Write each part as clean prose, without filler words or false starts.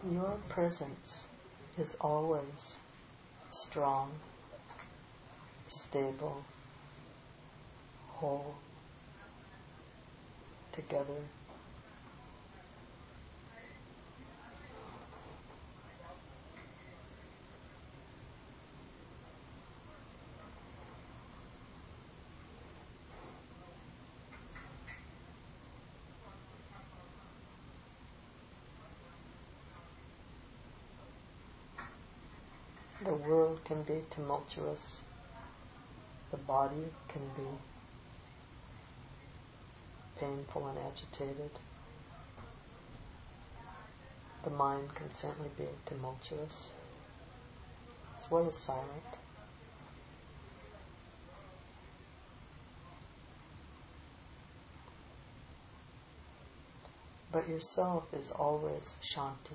Your presence is always strong, stable, whole, together. The world can be tumultuous. The body can be painful and agitated. The mind can certainly be tumultuous, as well as silent. But yourself is always Shanti.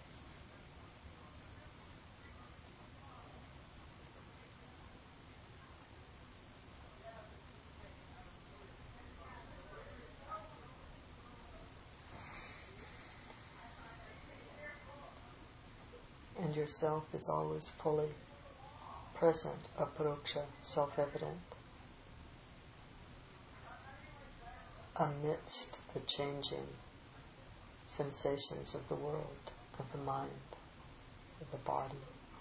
And yourself is always fully present, aparoksha, self-evident, amidst the changing sensations of the world, of the mind, of the body.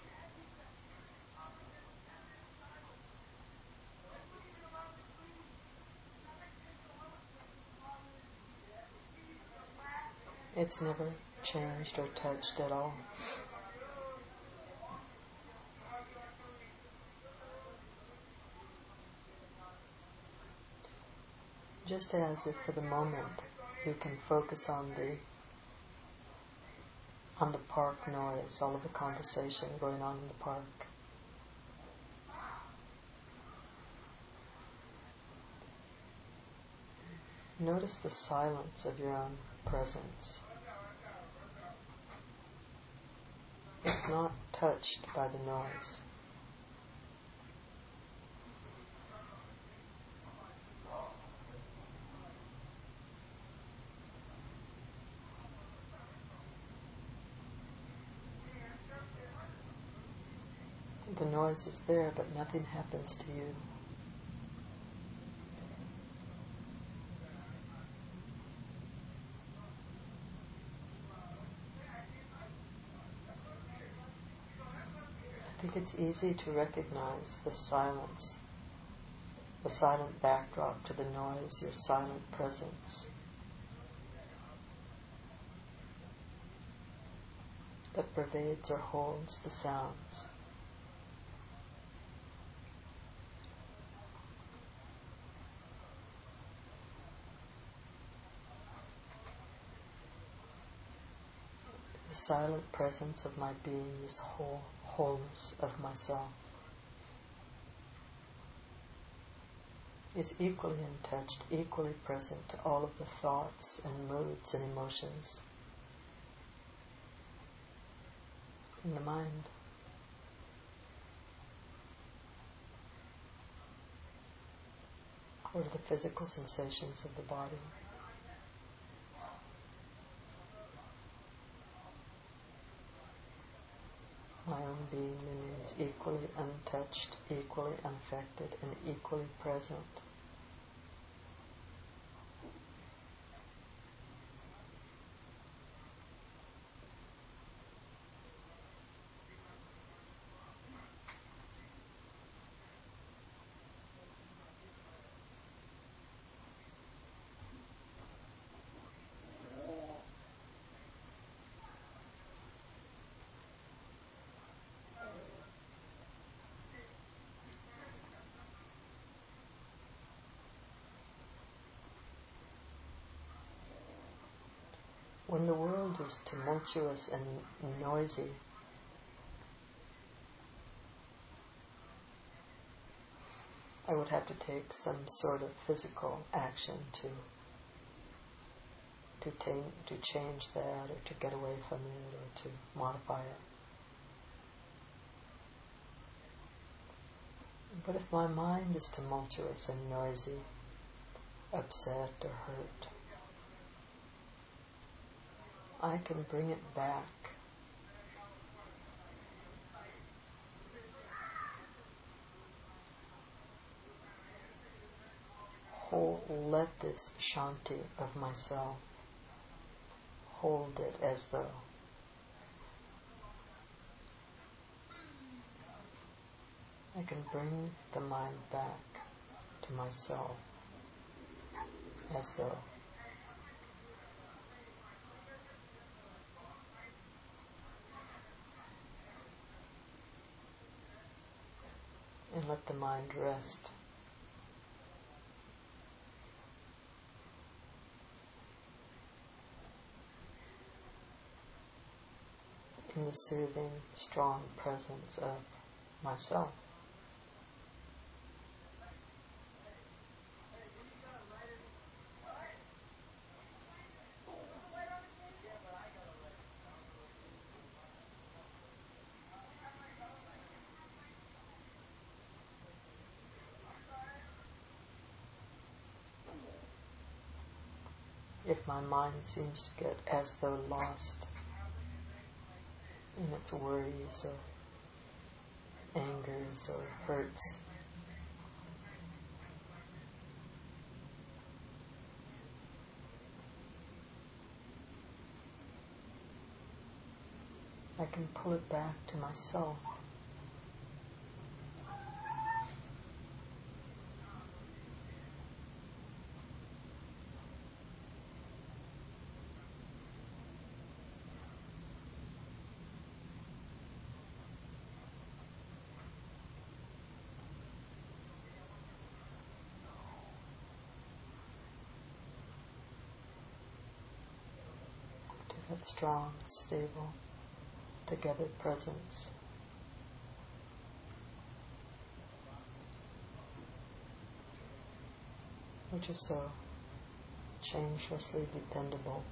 It's never changed or touched at all. Just as if for the moment you can focus on the park noise, all of the conversation going on in the park. Notice the silence of your own presence. It's not touched by the noise. The noise is there, but nothing happens to you. I think it's easy to recognize the silence, the silent backdrop to the noise, your silent presence that pervades or holds the sounds. The silent presence of my being, this wholeness of myself, is equally untouched, equally present to all of the thoughts and moods and emotions in the mind. Or the physical sensations of the body. My own being remains equally untouched, equally unaffected, and equally present. When the world is tumultuous and noisy, I would have to take some sort of physical action to change that, or to get away from it, or to modify it. But if my mind is tumultuous and noisy, upset or hurt, I can bring it back let this Shanti of myself hold it as though I can bring the mind back to myself as though. And let the mind rest in the soothing, strong presence of myself. If my mind seems to get as though lost in its worries or angers or hurts, I can pull it back to myself. To that strong, stable, together presence. Which is so changelessly dependable.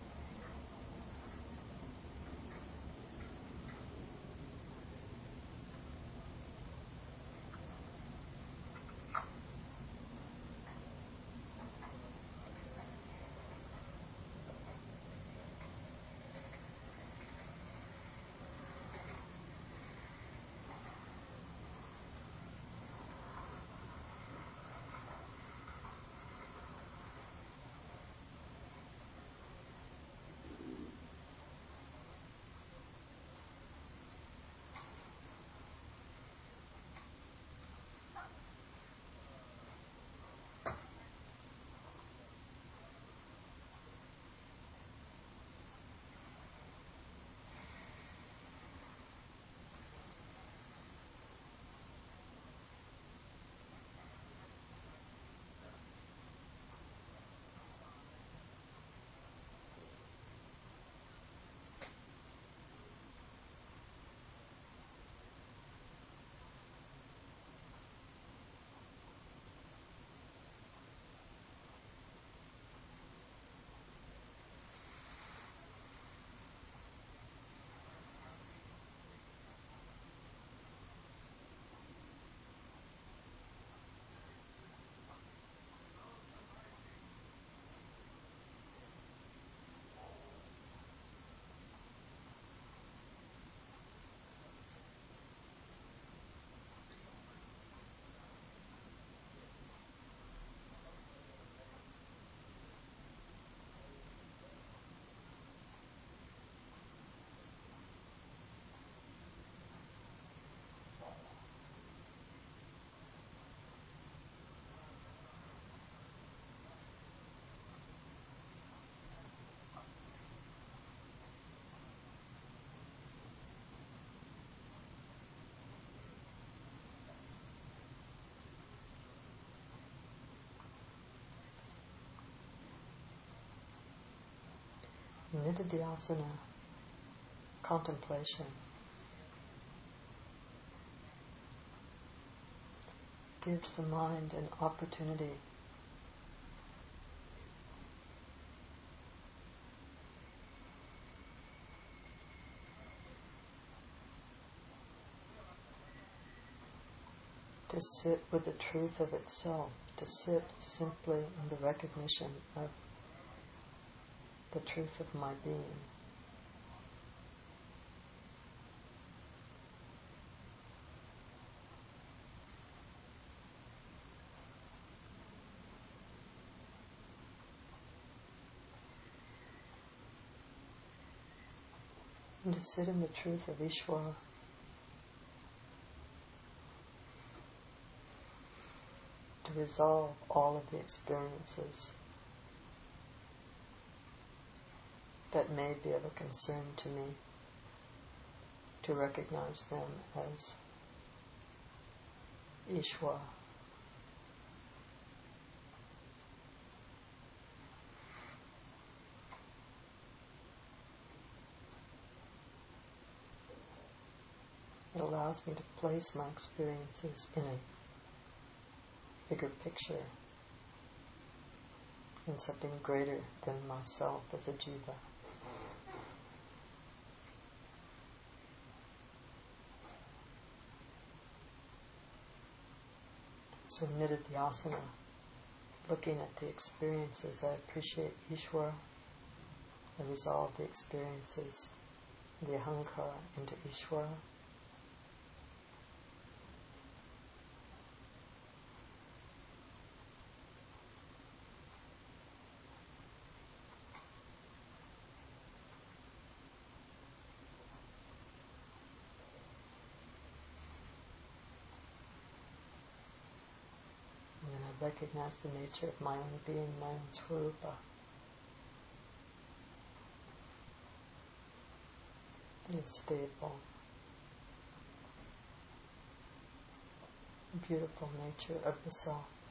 Nididhyasana, contemplation, gives the mind an opportunity to sit with the truth of itself, to sit simply in the recognition of the truth of my being. And to sit in the truth of Ishvara. To resolve all of the experiences that may be of a concern to me, to recognize them as Ishvara. It allows me to place my experiences in a bigger picture, in something greater than myself as a jiva. So Nididhyasana, looking at the experiences, I appreciate Ishvara, I resolve the experiences, the ahankara into Ishvara. And then I recognize the nature of my own being, my own swarupa. The stable, beautiful nature of the self.